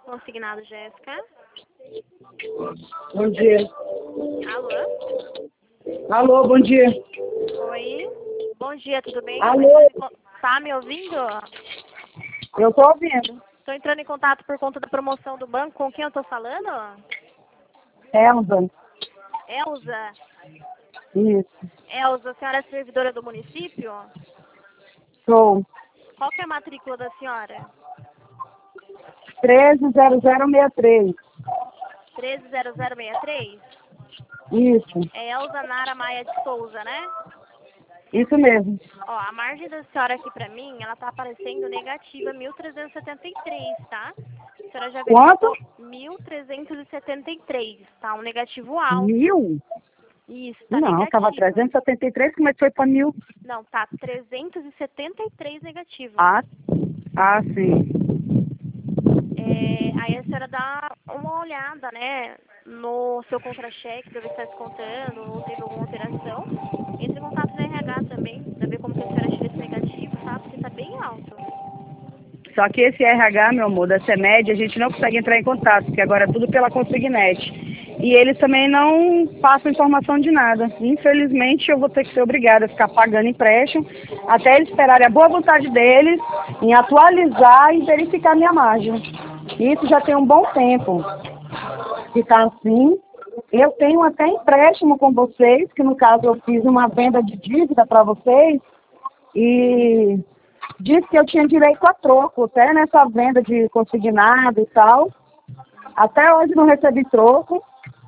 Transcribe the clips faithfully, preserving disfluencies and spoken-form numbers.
Consignado, Jéssica. Bom dia. Alô? Alô, bom dia. Oi. Bom dia, tudo bem? Alô? Tá me ouvindo? Eu tô ouvindo. Estou entrando em contato por conta da promoção do banco. Com quem eu tô falando? Elza. Elza. Isso. Elza, a senhora é servidora do município? Sou. Qual que é a matrícula da senhora? treze zero zero seis três. treze zero zero seis três? Isso. É Elza Nara Maia de Souza, né? Isso mesmo. Ó, a margem da senhora aqui pra mim, ela tá aparecendo negativa mil trezentos e setenta e três, tá? A senhora já Quanto? verificou mil trezentos e setenta e três, tá? Um negativo alto. Mil? Isso, tá Não, tava negativo. trezentos e setenta e três, como é que foi pra mil? Não, tá trezentos e setenta e três negativo. Ah, ah, sim. É, aí a senhora dá uma olhada, né, no seu contra-cheque, pra ver se tá descontando ou teve alguma alteração. Entre em contato no R H também, pra ver como que a senhora tira esse negativo, tá? Porque tá bem alto. Só que esse R H, meu amor, da CEMED, a gente não consegue entrar em contato, porque agora é tudo pela Consignet. E eles também não passam informação de nada. Infelizmente, eu vou ter que ser obrigada a ficar pagando empréstimo até eles esperarem a boa vontade deles em atualizar e verificar minha margem. Isso já tem um bom tempo. Ficar assim. Eu tenho até empréstimo com vocês, que no caso eu fiz uma venda de dívida para vocês e disse que eu tinha direito a troco, até nessa venda de consignado e tal. Até hoje não recebi troco.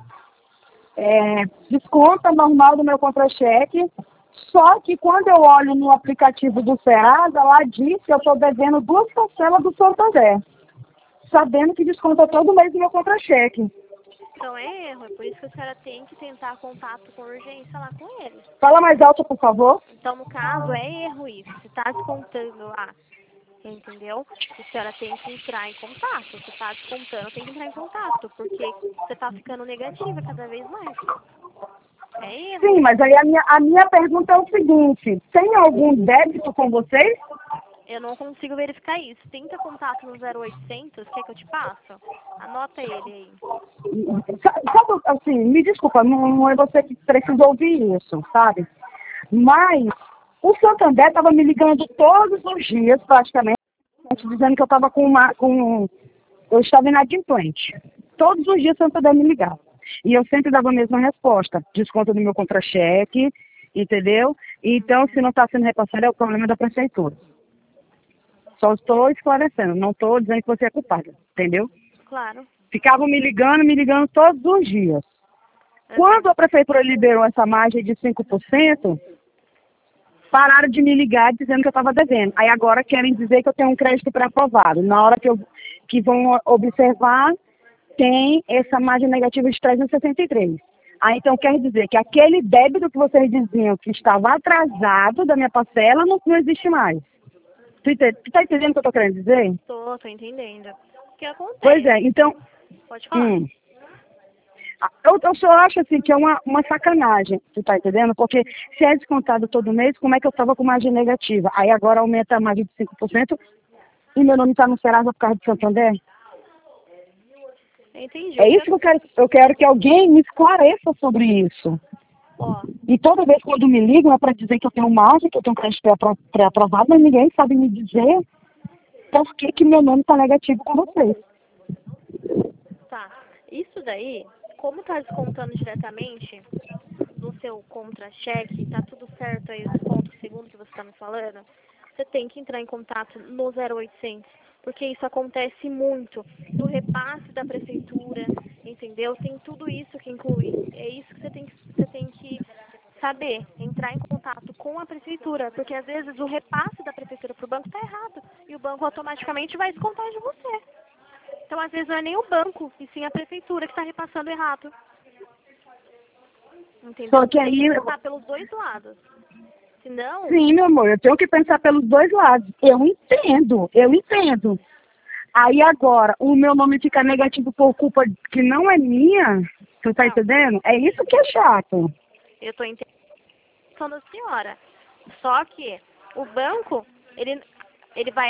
É, desconta normal do meu contra-cheque. Só que quando eu olho no aplicativo do Serasa, lá diz que eu estou devendo duas parcelas do Santander, sabendo que desconta todo mês do meu contra-cheque. Então é erro, é por isso que a senhora tem que tentar contato com urgência lá com eles. Fala mais alto, por favor. Então, no caso, é erro isso. Se tá descontando lá, entendeu? A senhora tem que entrar em contato. Se tá descontando, tem que entrar em contato, porque você tá ficando negativa cada vez mais. É erro. Sim, mas aí a minha, a minha pergunta é o seguinte: tem algum débito com vocês? Eu não consigo verificar isso. Tenta contato no zero oitocentos, quer que eu te passo? Anota ele aí. Sabe, assim, me desculpa, não, não é você que precisa ouvir isso, sabe? Mas o Santander estava me ligando todos os dias, praticamente, dizendo que eu estava com uma. Com, eu estava inadimplente. Todos os dias o Santander me ligava. E eu sempre dava a mesma resposta: desconto do meu contra-cheque, entendeu? Então, se não está sendo repassado, é o problema da prefeitura. Só estou esclarecendo, não estou dizendo que você é culpada, entendeu? Claro. Ficavam me ligando, me ligando todos os dias. Quando a prefeitura liberou essa margem de cinco por cento, pararam de me ligar dizendo que eu estava devendo. Aí agora querem dizer que eu tenho um crédito pré-aprovado. Na hora que, eu, que vão observar, tem essa margem negativa de trezentos e sessenta e três. Aí então quer dizer que aquele débito que vocês diziam que estava atrasado da minha parcela não, não existe mais. Tu está entendendo o que eu estou querendo dizer? Tô, tô entendendo. O que acontece? Pois é, então... Pode falar. Hum, eu, eu só acho assim que é uma, uma sacanagem, tu tá entendendo? Porque se é descontado todo mês, como é que eu estava com margem negativa? Aí agora aumenta a margem de cinco por cento e meu nome está no Serasa por causa do Santander? Entendi. É isso que eu quero, eu quero que alguém me esclareça sobre isso. Ó, E toda vez quando me ligam é para dizer que eu tenho margem, que eu tenho crédito pré-aprovado, mas ninguém sabe me dizer por que, que meu nome está negativo com vocês. tá. Isso daí, como tá descontando diretamente no seu contra-cheque, tá tudo certo aí, o desconto segundo que você tá me falando, você tem que entrar em contato no zero oitocentos, porque isso acontece muito, do repasse da prefeitura, entendeu? Tem tudo isso que inclui. É isso que você tem que, você tem que saber, entrar em contato com a prefeitura, porque às vezes o repasse da prefeitura pro banco tá errado, e o banco automaticamente vai descontar de você. Então, às vezes, não é nem o banco, e sim a prefeitura que está repassando errado. Entendeu? Só que Tem que aí... pensar pelos dois lados. Senão... Sim, meu amor, eu tenho que pensar pelos dois lados. Eu entendo, eu entendo. Aí agora, o meu nome fica negativo por culpa que não é minha, tu tá Não, entendendo? É isso que é chato. eu estou entendendo a senhora. Só que o banco, ele, ele vai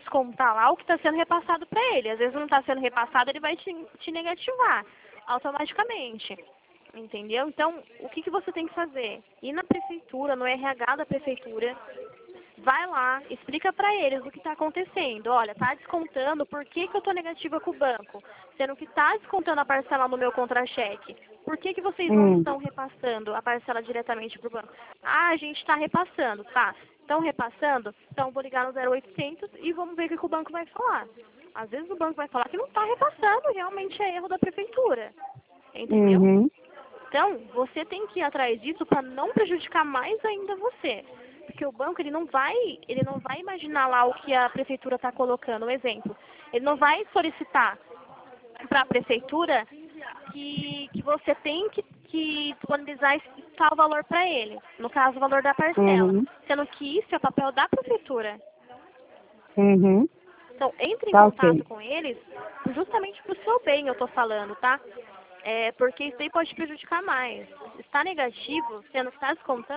descontar lá o que está sendo repassado para ele. Às vezes não está sendo repassado, ele vai te, te negativar automaticamente. Entendeu? Então, o que, que você tem que fazer? Ir na prefeitura, no R H da prefeitura, vai lá, explica para eles o que está acontecendo. Olha, tá descontando, por que, que eu estou negativa com o banco? Sendo que está descontando a parcela no meu contra-cheque. Por que, que vocês não Hum. estão repassando a parcela diretamente para o banco? Ah, a gente está repassando, tá? Estão repassando? Então vou ligar no zero oitocentos e vamos ver o que, que o banco vai falar. Às vezes o banco vai falar que não está repassando, realmente é erro da prefeitura. Entendeu? Uhum. Então, você tem que ir atrás disso para não prejudicar mais ainda você. Porque o banco, ele não vai, ele não vai imaginar lá o que a prefeitura está colocando. Um exemplo, ele não vai solicitar para a prefeitura que, que você tem que, que disponibilizar esse tal valor para ele. No caso, o valor da parcela. Uhum. Sendo que isso é papel da prefeitura. Uhum. Então, entre em Tá contato ok. com eles, justamente para o seu bem, eu estou falando, tá? É, porque isso aí pode prejudicar mais. Está negativo, sendo que está descontando,